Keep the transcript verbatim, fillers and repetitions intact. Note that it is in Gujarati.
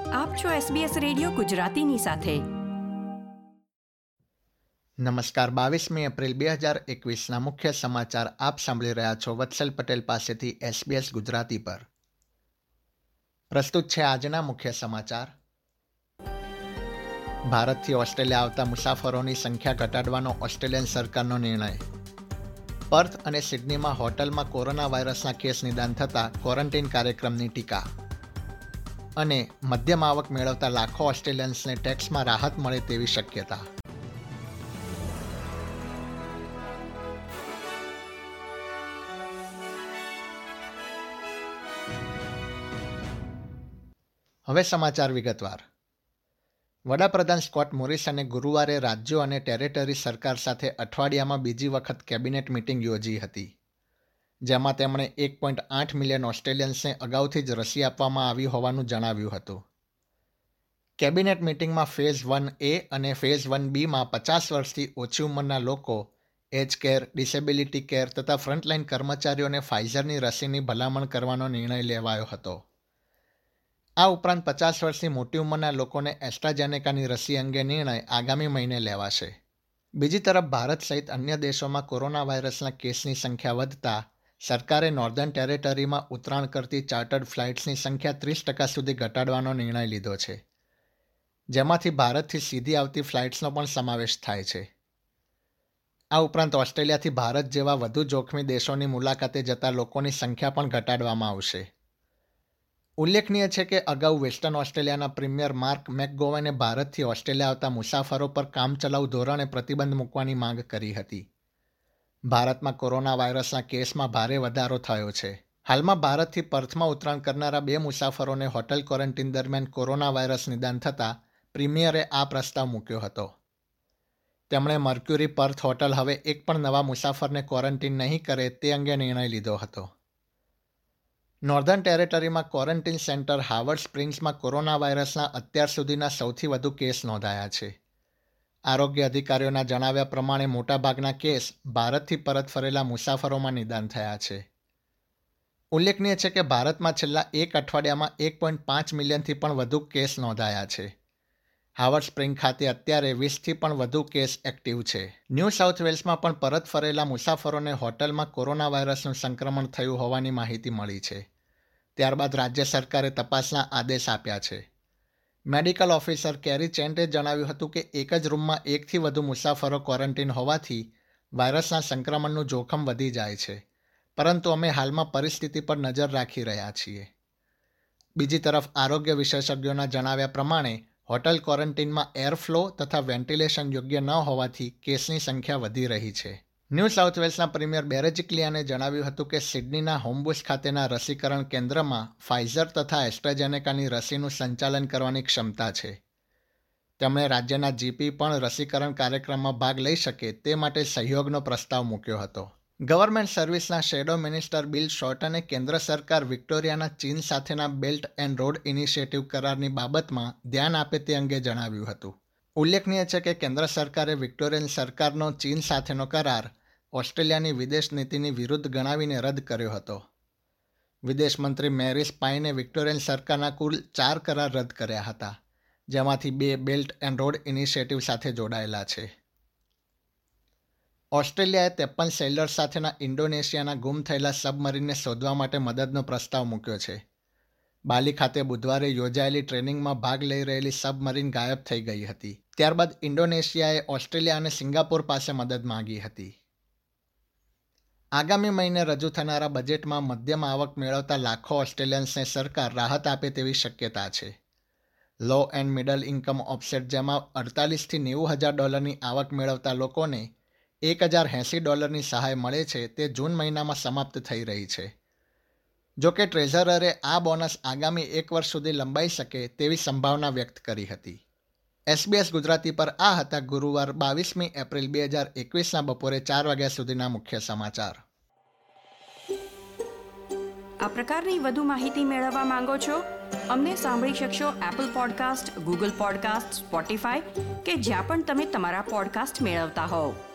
આપ છો એસબીએસ રેડિયો ગુજરાતીની સાથે. નમસ્કાર. બાવીસમી એપ્રિલ બે હજાર એકવીસના મુખ્ય સમાચાર આપ સાંભળી રહ્યા છો વત્સલ પટેલ પાસેથી એસબીએસ ગુજરાતી પર. પ્રસ્તુત છે આજના મુખ્ય સમાચાર. ભારતથી ઓસ્ટ્રેલિયા આવતા મુસાફરોની સંખ્યા ઘટાડવાનો ઓસ્ટ્રેલિયન સરકારનો નિર્ણય. પર્થ અને સિડનીમાં હોટલમાં કોરોના વાયરસના કેસ નિદાન થતાં ક્વોરન્ટીન કાર્યક્રમની ટીકા. અને મધ્યમ આવક મેળવતા લાખો ઓસ્ટ્રેલિયન્સને ટેક્સમાં રાહત મળે તેવી શક્યતા. હવે સમાચાર વિગતવાર. વડાપ્રધાન સ્કોટ મોરિસને ગુરુવારે રાજ્યો અને ટેરેટરી સરકાર સાથે અઠવાડિયામાં બીજી વખત કેબિનેટ મિટિંગ યોજી હતી, જેમાં તેમણે એક પોઈન્ટ આઠ મિલિયન ઓસ્ટ્રેલિયન્સને અગાઉથી જ રસી આપવામાં આવી હોવાનું જણાવ્યું હતું. કેબિનેટ મિટિંગમાં ફેઝ વન એ અને ફેઝ વન બીમાં પચાસ વર્ષથી ઓછી ઉંમરના લોકો, એજ કેર, ડિસેબિલિટી કેર તથા ફ્રન્ટલાઇન કર્મચારીઓને ફાઇઝરની રસીની ભલામણ કરવાનો નિર્ણય લેવાયો હતો. આ ઉપરાંત પચાસ વર્ષથી મોટી ઉંમરના લોકોને એસ્ટ્રાઝેનેકાની રસી અંગે નિર્ણય આગામી મહિને લેવાશે. બીજી તરફ ભારત સહિત અન્ય દેશોમાં કોરોના વાયરસના કેસની સંખ્યા વધતા સરકારે નોર્ધન ટેરેટરીમાં ઉતરાણ કરતી ચાર્ટર્ડ ફ્લાઇટ્સની સંખ્યા ત્રીસ ટકા સુધી ઘટાડવાનો નિર્ણય લીધો છે, જેમાંથી ભારતથી સીધી આવતી ફ્લાઇટ્સનો પણ સમાવેશ થાય છે. આ ઉપરાંત ઓસ્ટ્રેલિયાથી ભારત જેવા વધુ જોખમી દેશોની મુલાકાતે જતા લોકોની સંખ્યા પણ ઘટાડવામાં આવશે. ઉલ્લેખનીય છે કે અગાઉ વેસ્ટર્ન ઓસ્ટ્રેલિયાના પ્રીમિયર માર્ક મેકગોવને ભારતથી ઓસ્ટ્રેલિયા આવતા મુસાફરો પર કામચલાઉ ધોરણે પ્રતિબંધ મૂકવાની માંગ કરી હતી. ભારતમાં કોરોના વાયરસના કેસમાં ભારે વધારો થયો છે. હાલમાં ભારતથી પર્થમાં ઉતરાણ કરનારા બે મુસાફરોને હોટેલ ક્વોરન્ટીન દરમિયાન કોરોના વાયરસ નિદાન થતાં પ્રીમિયરે આ પ્રસ્તાવ મૂક્યો હતો. તેમણે મર્ક્યુરી પર્થ હોટલ હવે એક પણ નવા મુસાફરને ક્વોરન્ટીન નહીં કરે તે અંગે નિર્ણય લીધો હતો. નોર્ધન ટેરેટરીમાં ક્વોરન્ટીન સેન્ટર હાવર્ડ સ્પ્રિંગ્સમાં કોરોના વાયરસના અત્યાર સુધીના સૌથી વધુ કેસ નોંધાયા છે. આરોગ્ય અધિકારીઓના જણાવ્યા પ્રમાણે મોટાભાગના કેસ ભારતથી પરત ફરેલા મુસાફરોમાં નિદાન થયા છે. ઉલ્લેખનીય છે કે ભારતમાં છેલ્લા એક અઠવાડિયામાં એક પોઈન્ટ પાંચ મિલિયનથી પણ વધુ કેસ નોંધાયા છે. હાવર્ડ સ્પ્રિંગ ખાતે અત્યારે વીસથી પણ વધુ કેસ એક્ટિવ છે. ન્યૂ સાઉથ વેલ્સમાં પણ પરત ફરેલા મુસાફરોને હોટલમાં કોરોના વાયરસનું સંક્રમણ થયું હોવાની માહિતી મળી છે. ત્યારબાદ રાજ્ય સરકારે તપાસના આદેશ આપ્યા છે. મેડિકલ ઓફિસર કેરી ચેન્ટે જણાવ્યું હતું કે એક જ રૂમમાં એકથી વધુ મુસાફરો ક્વોરન્ટીન હોવાથી વાયરસના સંક્રમણનું જોખમ વધી જાય છે, પરંતુ અમે હાલમાં પરિસ્થિતિ પર નજર રાખી રહ્યા છીએ. બીજી તરફ આરોગ્ય વિશેષજ્ઞોના જણાવ્યા પ્રમાણે હોટલ ક્વોરન્ટીનમાં એરફ્લો તથા વેન્ટિલેશન યોગ્ય ન હોવાથી કેસની સંખ્યા વધી રહી છે. ન્યૂ સાઉથ વેલ્સના પ્રીમિયર બેરેજિક્લિયાને જણાવ્યું હતું કે સિડનીના હોમબુશ ખાતેના રસીકરણ કેન્દ્રમાં ફાઇઝર તથા એસ્ટ્રાઝેનેકાની રસીનું સંચાલન કરવાની ક્ષમતા છે. તેમણે રાજ્યના જીપી પણ રસીકરણ કાર્યક્રમમાં ભાગ લઈ શકે તે માટે સહયોગનો પ્રસ્તાવ મૂક્યો હતો. ગવર્મેન્ટ સર્વિસના શેડો મિનિસ્ટર બિલ શોર્ટને કેન્દ્ર સરકાર વિક્ટોરિયાના ચીન સાથેના બેલ્ટ એન્ડ રોડ ઇનિશિયેટિવ કરારની બાબતમાં ધ્યાન આપે તે અંગે જણાવ્યું હતું. ઉલ્લેખનીય છે કે કેન્દ્ર સરકારે વિક્ટોરિયન સરકારનો ચીન સાથેનો કરાર ઓસ્ટ્રેલિયાની વિદેશ નીતિની વિરુદ્ધ ગણાવીને રદ કર્યો હતો. વિદેશ મંત્રી મેરિસ પાઇને વિક્ટોરિયન સરકારના કુલ ચાર કરાર રદ કર્યા હતા, જેમાંથી બે બેલ્ટ એન્ડ રોડ ઇનિશિયેટિવ સાથે જોડાયેલા છે. ઓસ્ટ્રેલિયાએ ત્રેપન સેલર્સ સાથેના ઇન્ડોનેશિયાના ગુમ થયેલા સબમરીનને શોધવા માટે મદદનો પ્રસ્તાવ મૂક્યો છે. બાલી ખાતે બુધવારે યોજાયેલી ટ્રેનિંગમાં ભાગ લઈ રહેલી સબમરીન ગાયબ થઈ ગઈ હતી. ત્યારબાદ ઇન્ડોનેશિયાએ ઓસ્ટ્રેલિયા અને સિંગાપોર પાસે મદદ માંગી હતી. આગામી મહિને રજૂ થનારા બજેટમાં મધ્યમ આવક મેળવતા લાખો ઓસ્ટ્રેલિયન્સને સરકાર રાહત આપે તેવી શક્યતા છે. Low and middle income offset, જેમાં અડતાલીસથી નેવું હજાર ડોલરની આવક મેળવતા લોકોને એક હજાર એંસી ડોલરની સહાય મળે છે, તે જૂન મહિનામાં સમાપ્ત થઈ રહી છે. જોકે ટ્રેઝરરે આ બોનસ આગામી એક વર્ષ સુધી લંબાઈ શકે તેવી સંભાવના વ્યક્ત કરી હતી. એસબીએસ ગુજરાતી પર આ હતા ગુરુવાર બાવીસમી એપ્રિલ બે હજાર એકવીસના બપોરે ચાર વાગ્યા સુધીના મુખ્ય સમાચાર. આ પ્રકારની વધુ માહિતી મેળવવા માંગો છો? અમને સાંભળી શકશો Apple podcast, Google podcast, Spotify કે જ્યાં પણ તમે તમારા પોડકાસ્ટ મેળવતા હોવ.